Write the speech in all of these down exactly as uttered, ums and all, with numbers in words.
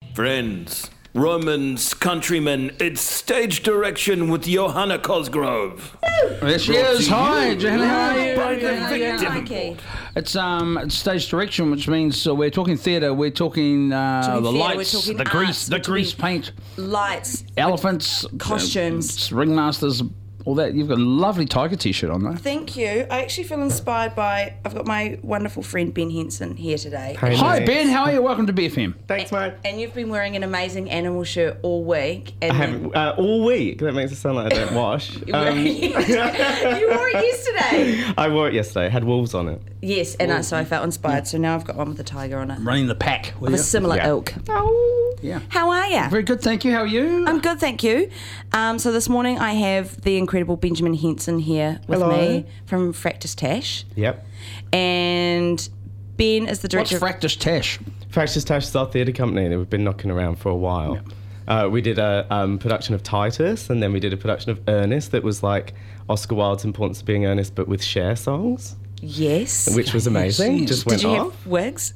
Friends, Romans, countrymen, it's stage direction with Johanna Cosgrove. There she is. Hi, Johanna. How are you? By the Yeah, yeah. victim. Mikey. It's um it's stage direction, which means uh, we're talking theatre. We're talking uh, Talking the theatre, lights, we're talking the arts, grease, the we're talking- grease paint, Lights, elephants, costumes. uh, ringmasters, all that. You've got a lovely tiger T-shirt on, though. Thank you. I actually feel inspired by, I've got my wonderful friend Ben Henson here today. Hey, Hi, mate. Ben. How are you? Welcome to B F M. Thanks, mate. And you've been wearing an amazing animal shirt all week. And I haven't, uh, all week. That makes it sound like I don't wash. then, Um, you wore it yesterday. I wore it yesterday. It had wolves on it. Yes, and I, so I felt inspired. So now I've got one with a tiger on it. Running the pack. Will Of a you? similar Yeah. ilk. Yeah. How are you? Very good, thank you. How are you? I'm good, thank you. Um, so this morning I have the incredible Benjamin Henson here with Hello. me from Fractus Tash. Yep. And Ben is the What's director of... Fractus Tash? Fractus Tash is our theatre company that we've been knocking around for a while. Uh, we did a um, production of Titus, and then we did a production of Ernest that was like Oscar Wilde's Importance of Being Earnest, but with Cher songs, Yes. which was amazing. yes. Just Did went you off. have wigs?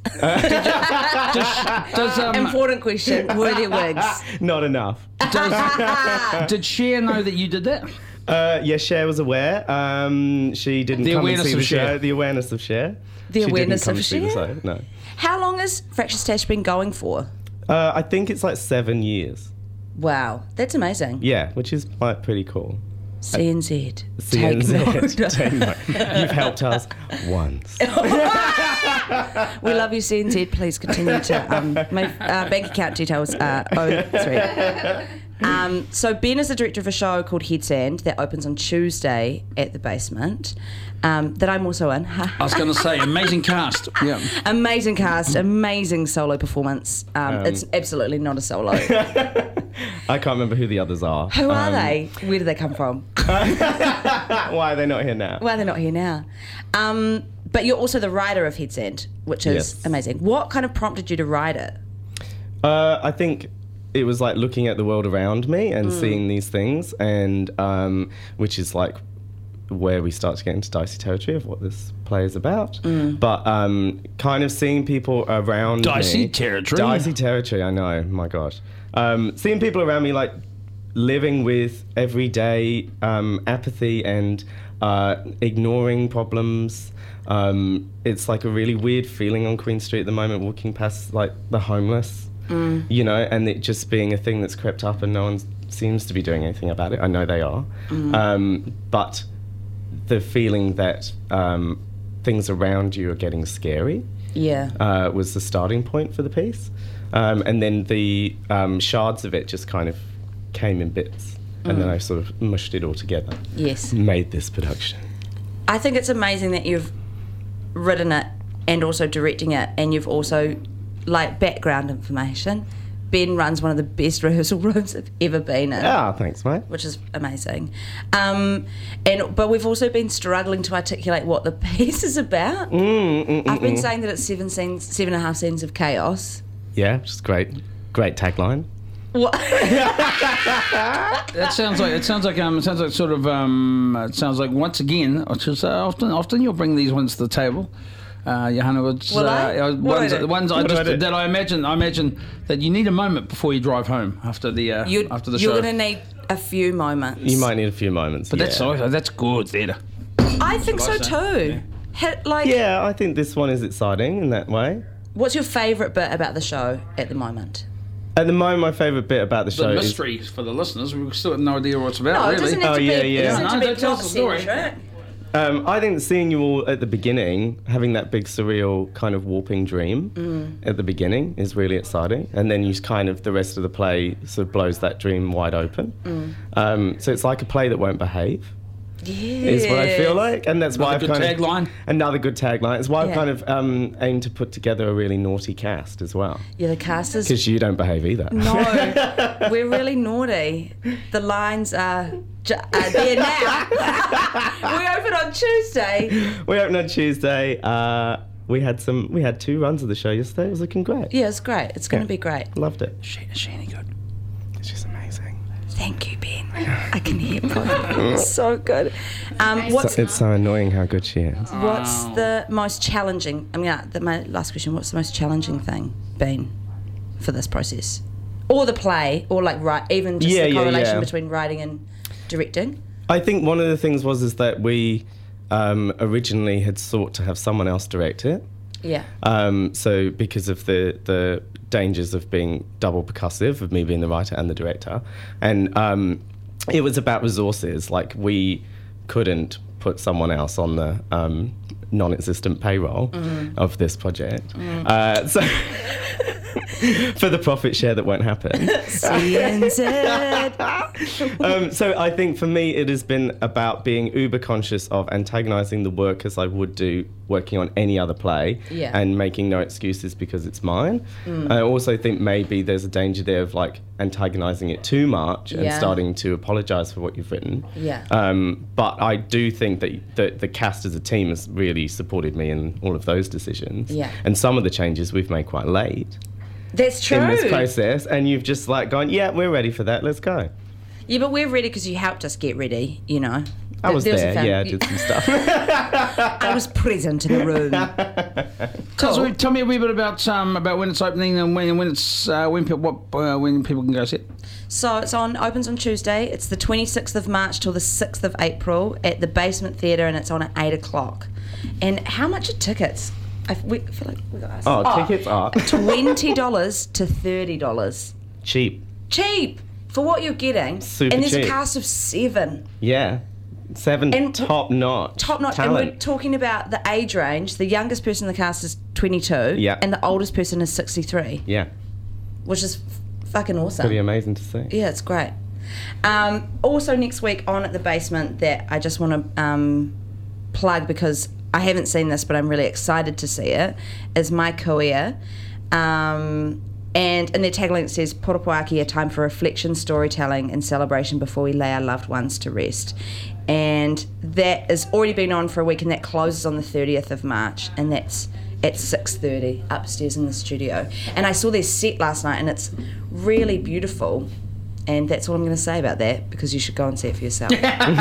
Does um Important question. Were there wigs? Not enough. does, did Cher know that you did that? Uh, yeah, Cher was aware. Um, she didn't The come and awareness see of the Cher. show. The awareness of Cher. The she awareness didn't come of and see the Cher? show, no. How long has Fractus Tash been going for? Uh, I think it's like seven years. Wow, that's amazing. Yeah, which is like pretty cool. C N Z. C Take N Z. note. Take note. You've helped us once. We love you, C N Z. Please continue to. Um, my uh, bank account details are oh three. Um, so Ben is the director of a show called Headsand that opens on Tuesday at the Basement. Um, that I'm also in. I was going to say, amazing cast. Yeah. Amazing cast, amazing solo performance. Um, Um, it's absolutely not a solo. I can't remember who the others are. Who are Um, they? Where do they come from? Why are they not here now? Well, they're not here now. Um, but you're also the writer of Headsand, which is Yes. amazing. What kind of prompted you to write it? Uh, I think it was like looking at the world around me and Mm. seeing these things, and um, which is like where we start to get into dicey territory of what this play is about. Mm. But um, kind of seeing people around Dicey me. territory. Dicey territory, I know, my God. Um, seeing people around me like living with everyday um, apathy and uh, ignoring problems. Um, it's like a really weird feeling on Queen Street at the moment, walking past like the homeless, Mm. you know, and it just being a thing that's crept up and no one seems to be doing anything about it. I know they are. Mm. Um, but the feeling that um, things around you are getting scary Yeah. uh, was the starting point for the piece. Um, and then the um, shards of it just kind of came in bits. And then I sort of mushed it all together. Yes. Made this production. I think it's amazing that you've written it and also directing it, and you've also, like, background information. Ben runs one of the best rehearsal rooms I've ever been in. Ah, thanks, mate. Which is amazing. Um, and but we've also been struggling to articulate what the piece is about. Mm, mm, mm, I've been mm. saying that it's seven scenes, seven and a half scenes of chaos. Yeah, which is great. Great tagline. What? That sounds like it sounds like um it sounds like sort of um it sounds like once again, which is uh, often often you'll bring these ones to the table. Uh, Johanna, it's, Will I? uh, What ones, do I do? ones I What do I just do? that I imagine I imagine that you need a moment before you drive home after the uh, You're, after the you're show. going to need a few moments. You might need a few moments. but yeah. that's oh, that's good theatre. I think so That's what I too. Hit, like, Yeah, I think this one is exciting in that way. what's your favourite bit about the show at the moment? At the moment, my favourite bit about the show The is... mystery for the listeners, we still have no idea what it's about. No, it really. doesn't have Oh, to yeah, be. yeah. It doesn't No, have to no, be tell us the story. plot-centric. Um, I think seeing you all at the beginning, having that big surreal kind of warping dream Mm. at the beginning is really exciting. And then you kind of, the rest of the play sort of blows that dream wide open. Mm. Um, so it's like a play that won't behave, Yes. is what I feel like. And that's why Another I've good kind tagline. of... Another good tagline. It's why I've Yeah. kind of um, aimed to put together a really naughty cast as well. Yeah, the cast is... Because you don't behave either. No, we're really naughty. The lines are, ju- are there now. We open on Tuesday. We opened on Tuesday. Uh, we had some. We had two runs of the show yesterday. It was looking great. Yeah, it's great. It's going to Yeah. be great. Loved it. She, she any good. It's just amazing. Thank you, Ben. I can hear it. So good. Um, what's So, it's so annoying how good she is. what's the most challenging? I mean, uh, the, my last question. What's the most challenging thing been for this process, or the play, or like right, even just Yeah, the yeah, correlation yeah. between writing and directing? I think one of the things was is that we um, originally had sought to have someone else direct it. Yeah. Um, so because of the the dangers of being double percussive, of me being the writer and the director, and um, it was about resources. Like we couldn't put someone else on the um, non-existent payroll Mm-hmm. of this project. Uh, so for the profit share that won't happen. C N Z. um, so I think for me it has been about being uber conscious of antagonising the work as I would do working on any other play, Yeah. and making no excuses because it's mine. I also think maybe there's a danger there of like antagonising it too much and Yeah. starting to apologise for what you've written. Yeah. Um, but I do think that the, the cast as a team has really supported me in all of those decisions. Yeah. And some of the changes we've made quite late That's true. in this process, and you've just like gone, yeah, we're ready for that, let's go. Yeah, but we're ready because you helped us get ready, you know. I was There a there, fam- yeah, I did some stuff. I was present in the room. Tell, us, tell me a wee bit about um, about when it's opening and when when it's uh, when people what uh, when people can go see it. So it's on opens on Tuesday. It's the twenty-sixth of March till the sixth of April at the Basement Theatre, and it's on at eight o'clock. And how much are tickets? I, we, I feel like we got asked. Oh, tickets are twenty dollars to thirty dollars. cheap. Cheap for what you're getting. Super and there's cheap. a cast of seven. Yeah. Seven And- top notch. Top notch. talent. And we're talking about the age range. The youngest person in the cast is twenty-two. Yeah. And the oldest person is sixty-three, Yeah. which is f- fucking awesome. Pretty amazing to see. Yeah, it's great. Um, also next week on at the Basement that I just want to um, plug because I haven't seen this but I'm really excited to see it, is My Career. Um, and in their tagline it says, Poropoaki, a time for reflection, storytelling and celebration before we lay our loved ones to rest. And that has already been on for a week and that closes on the thirtieth of March, and that's at six thirty upstairs in the studio. And I saw their set last night and it's really beautiful. And that's all I'm going to say about that because you should go and see it for yourself.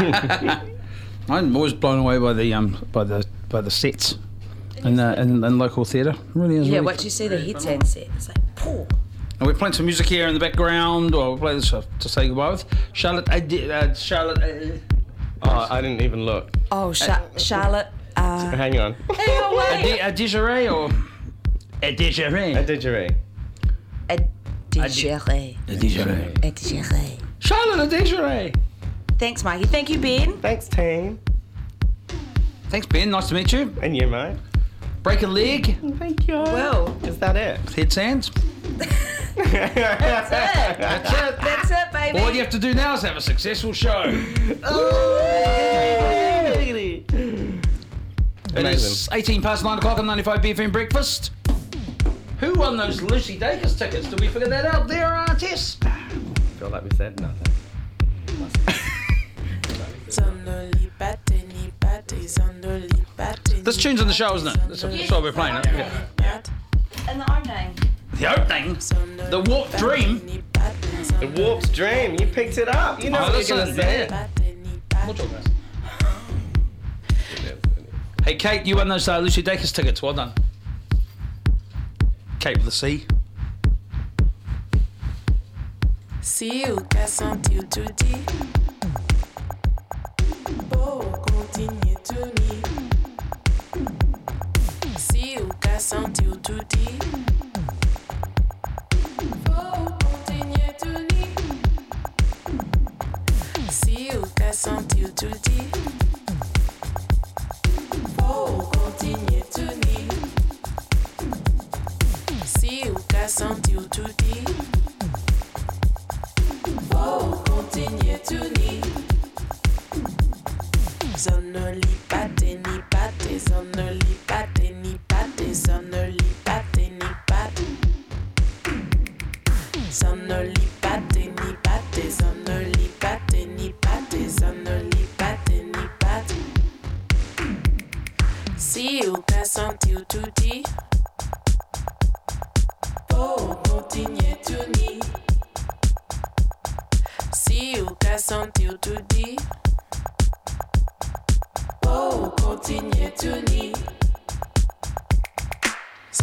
I'm always blown away by the um by the by the sets in the in, in local theatre. Really is. Yeah, really once you see the headstand set, it's like, pooh. And we're playing some music here in the background, or we'll play this uh, to say goodbye with Charlotte. Uh, di- uh, Charlotte. Uh, Oh, I didn't even look. Oh, Char- Charlotte. Uh, Hang on. hey, a, away. di- a Desiree or a Desiree. A didgeridoo. A Desiree. A Desiree. A Desiree. Charlotte, a Desiree. Thanks, Mikey. Thank you, Ben. Thanks, team. Thanks, Ben. Nice to meet you. And you, mate. Break a leg. Thank you. Well, Is that it? Head sands. that's it. That's it. That's it, baby. All you have to do now is have a successful show. It is eighteen past nine o'clock on ninety-five B F M Breakfast. Who won those Lucy Dacus tickets? Did we figure that out there, uh, Tess? I feel like we said nothing. This tune's in the show, isn't it? That's that's why we're playing it. Yeah. And the opening. The opening, the Warped Dream. The Warped Dream. You picked it up. You know Oh, what you're listen, going to say. yeah. We'll talk about it. Hey, Kate, you won those uh, Lucy Dacus tickets. Well done. Kate with a C. Se o que sentiu tu dis, oh, continue to me. Se o que sentiu tu dis, oh, continue to me. Se o que sentiu tu dis, oh, continue to me. Se o que sentiu tu dis. Oh, continue to need. Zonoli pate ni pate, zonoli pate ni pate, zonoli pate ni pate. Zonoli pate ni pate, zonoli pate ni pate, zonoli pate ni pate. Si o que sentiu tu dis. Oh, continue to need. Si o que sentiu tu dis, oh, continue to need.